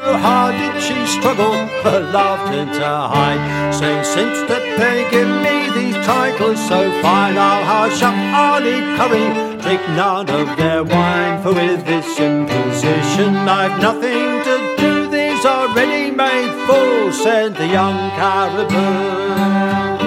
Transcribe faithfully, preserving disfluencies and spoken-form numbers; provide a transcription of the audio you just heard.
so hard did she struggle her laughter to hide, saying, since that they give me these titles so fine, I'll hush up, I'll eat curry, drink none of their wine, for with this imposition I've nothing to do, these are ready-made fools, said the young Caribou.